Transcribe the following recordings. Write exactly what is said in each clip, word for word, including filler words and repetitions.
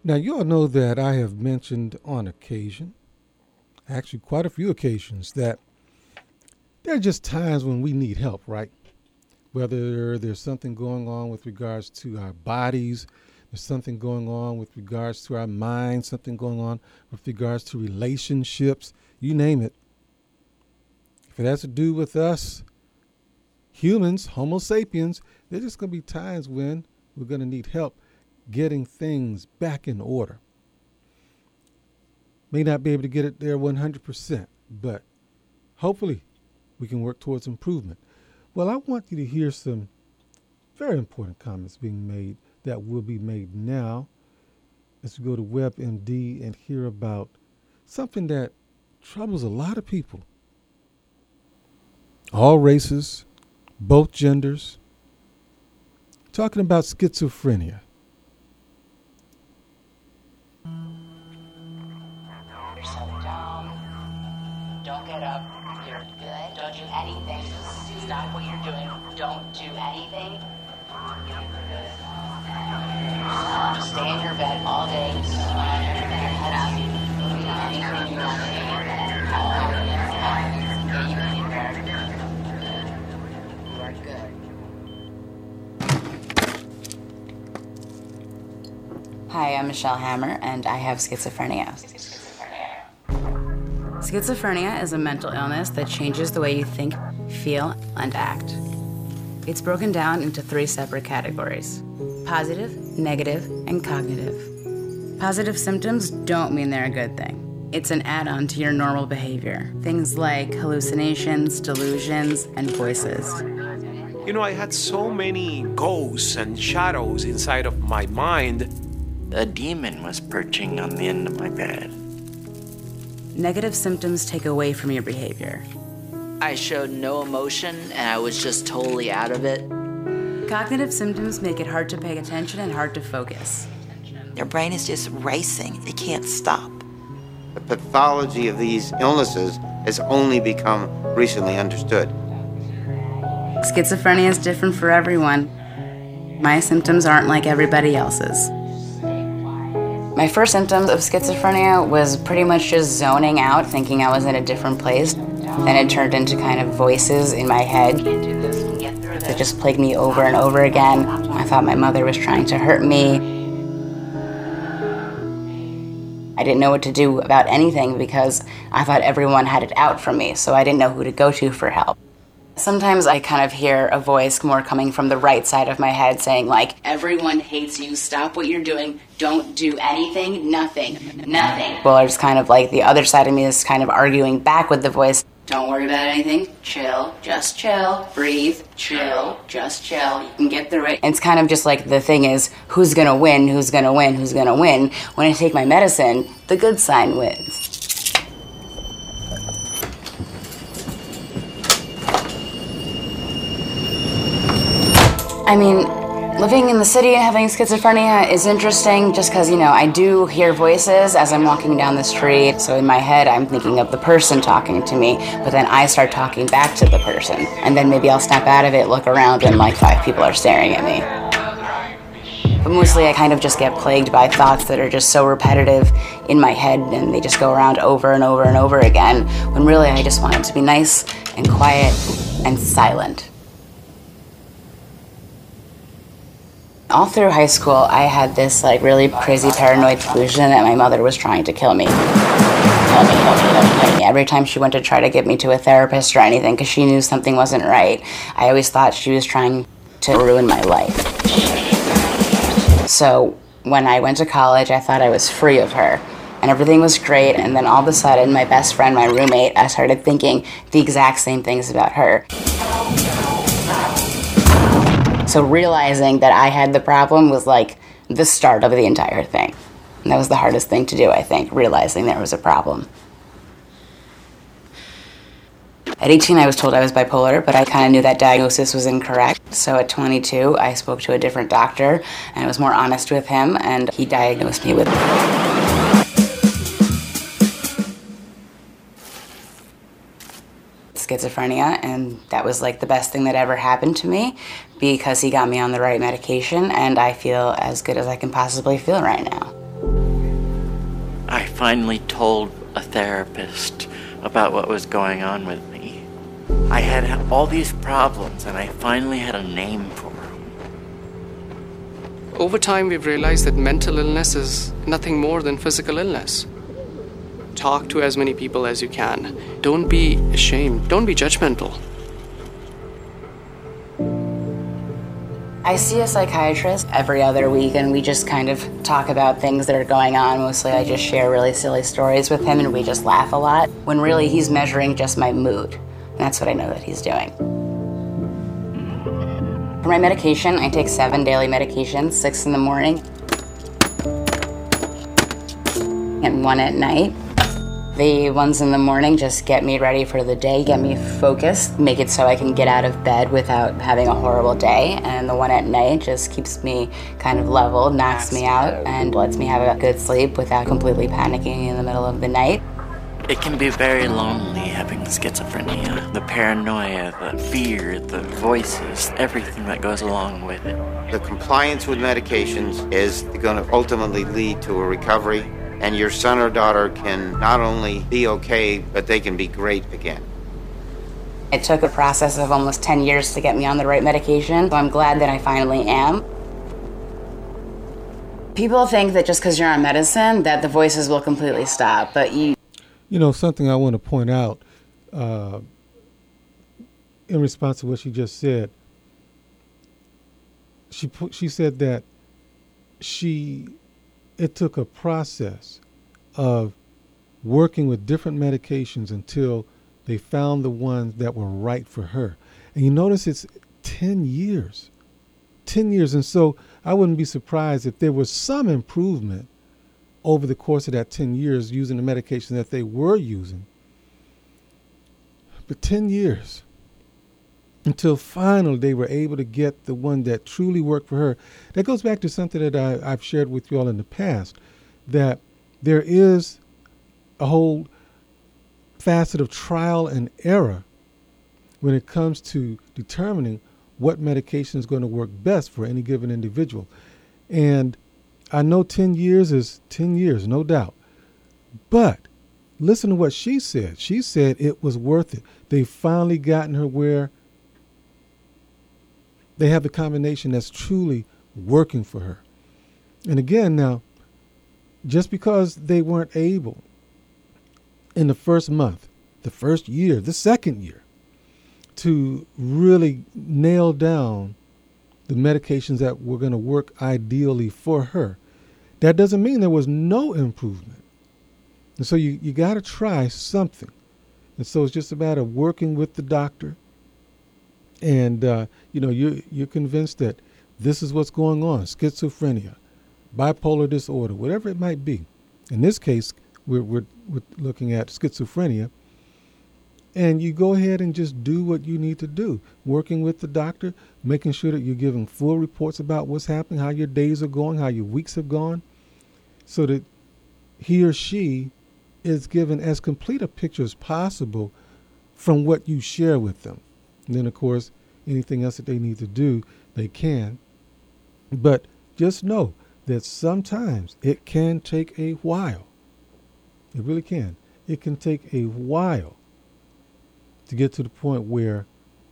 Now, you all know that I have mentioned on occasion, actually quite a few occasions, that there are just times when we need help, right? Whether there's something going on with regards to our bodies, there's something going on with regards to our minds, something going on with regards to relationships, you name it. If it has to do with us, humans, Homo sapiens, there's just going to be times when we're going to need help getting things back in order. May not be able to get it there one hundred percent, but hopefully we can work towards improvement. Well, I want you to hear some very important comments being made that will be made now as we go to WebMD and hear about something that troubles a lot of people. All races, both genders, talking about schizophrenia. Yourself down. Don't get up. You're good. Don't do anything. Stop what you're doing. Don't do anything. Just stay in your bed all day. Head up. Anything you want to do. Get you in your bed. You are good. Hi, I'm Michelle Hammer, and I have schizophrenia. Schizophrenia is a mental illness that changes the way you think, feel, and act. It's broken down into three separate categories: positive, negative, and cognitive. Positive symptoms don't mean they're a good thing. It's an add-on to your normal behavior. Things like hallucinations, delusions, and voices. You know, I had so many ghosts and shadows inside of my mind. A demon was perching on the end of my bed. Negative symptoms take away from your behavior. I showed no emotion and I was just totally out of it. Cognitive symptoms make it hard to pay attention and hard to focus. Your brain is just racing. It can't stop. The pathology of these illnesses has only become recently understood. Schizophrenia is different for everyone. My symptoms aren't like everybody else's. My first symptoms of schizophrenia was pretty much just zoning out, thinking I was in a different place. Then it turned into kind of voices in my head that just plagued me over and over again. I thought my mother was trying to hurt me. I didn't know what to do about anything because I thought everyone had it out for me, so I didn't know who to go to for help. Sometimes I kind of hear a voice more coming from the right side of my head saying, like, everyone hates you, stop what you're doing, don't do anything, nothing, nothing. Well, it's kind of like the other side of me is kind of arguing back with the voice. Don't worry about anything, chill, just chill, breathe, chill, just chill, you can get through it. And it's kind of just like the thing is, who's gonna win, who's gonna win, who's gonna win? When I take my medicine, the good sign wins. I mean, living in the city and having schizophrenia is interesting just because, you know, I do hear voices as I'm walking down the street. So in my head, I'm thinking of the person talking to me, but then I start talking back to the person. And then maybe I'll snap out of it, look around, and like five people are staring at me. But mostly I kind of just get plagued by thoughts that are just so repetitive in my head, and they just go around over and over and over again, when really I just want it to be nice and quiet and silent. All through high school, I had this like really crazy paranoid delusion that my mother was trying to kill me. Kill me, kill me, kill me, kill me. Every time she went to try to get me to a therapist or anything, because she knew something wasn't right, I always thought she was trying to ruin my life. So when I went to college, I thought I was free of her, and everything was great, and then all of a sudden, my best friend, my roommate, I started thinking the exact same things about her. So realizing that I had the problem was like the start of the entire thing. And that was the hardest thing to do, I think, realizing there was a problem. At eighteen, I was told I was bipolar, but I kind of knew that diagnosis was incorrect. So at twenty-two, I spoke to a different doctor, and I was more honest with him, and he diagnosed me with schizophrenia, and that was like the best thing that ever happened to me because he got me on the right medication, and I feel as good as I can possibly feel right now. finally told a therapist about what was going on with me. I had all these problems, and I finally had a name for them. Over time, we've realized that mental illness is nothing more than physical illness. Talk to as many people as you can. Don't be ashamed. Don't be judgmental. I see a psychiatrist every other week, and we just kind of talk about things that are going on. Mostly I just share really silly stories with him, and we just laugh a lot, when really he's measuring just my mood. And that's what I know that he's doing. For my medication, I take seven daily medications, six in the morning and one at night. The ones in the morning just get me ready for the day, get me focused, make it so I can get out of bed without having a horrible day. And the one at night just keeps me kind of level, knocks me out, and lets me have a good sleep without completely panicking in the middle of the night. It can be very lonely having schizophrenia. The paranoia, the fear, the voices, everything that goes along with it. The compliance with medications is going to ultimately lead to a recovery, and your son or daughter can not only be okay, but they can be great again. It took a process of almost ten years to get me on the right medication, so I'm glad that I finally am. People think that just because you're on medicine, that the voices will completely stop, but you... You know, something I want to point out uh, in response to what she just said, she put, she said that she... it took a process of working with different medications until they found the ones that were right for her. And you notice it's ten years. ten years. And so I wouldn't be surprised if there was some improvement over the course of that ten years using the medication that they were using. But ten years until finally they were able to get the one that truly worked for her. That goes back to something that I, I've shared with you all in the past, that there is a whole facet of trial and error when it comes to determining what medication is going to work best for any given individual. And I know ten years is ten years, no doubt. But listen to what she said. She said it was worth it. They've finally gotten her where they have the combination that's truly working for her. And again, now, just because they weren't able in the first month, the first year, the second year, to really nail down the medications that were going to work ideally for her, that doesn't mean there was no improvement. And so you, you got to try something. And so it's just a matter of working with the doctor. And, uh, you know, you're, you're convinced that this is what's going on, schizophrenia, bipolar disorder, whatever it might be. In this case, we're, we're, we're looking at schizophrenia. And you go ahead and just do what you need to do, working with the doctor, making sure that you're giving full reports about what's happening, how your days are going, how your weeks have gone, so that he or she is given as complete a picture as possible from what you share with them. And then, of course, anything else that they need to do, they can. But just know that sometimes it can take a while. It really can. It can take a while to get to the point where,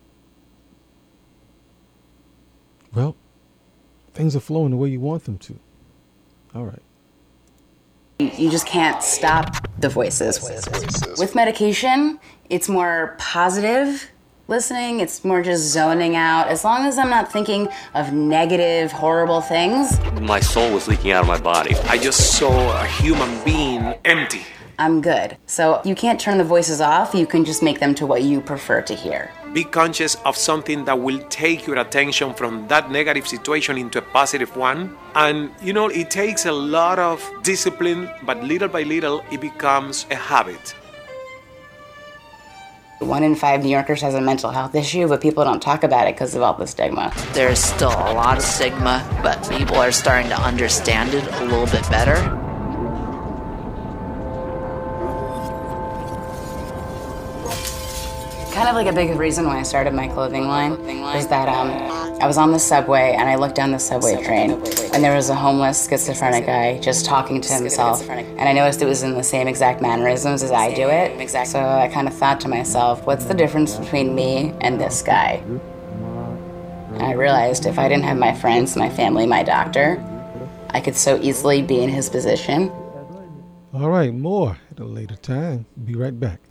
well, things are flowing the way you want them to. All right. You just can't stop the voices. With medication, it's more positive listening. It's more just zoning out. As long as I'm not thinking of negative, horrible things. My soul was leaking out of my body. I just saw a human being empty. I'm good. So you can't turn the voices off. You can just make them to what you prefer to hear. Be conscious of something that will take your attention from that negative situation into a positive one. And, you know, it takes a lot of discipline, but little by little, it becomes a habit. One in five New Yorkers has a mental health issue, but people don't talk about it because of all the stigma. There's still a lot of stigma, but people are starting to understand it a little bit better. Kind of like a big reason why I started my clothing line is that um, I was on the subway, and I looked down the subway train, and there was a homeless schizophrenic guy just talking to himself, and I noticed it was in the same exact mannerisms as I do it, so I kind of thought to myself, what's the difference between me and this guy? And I realized if I didn't have my friends, my family, my doctor, I could so easily be in his position. All right, more at a later time. Be right back.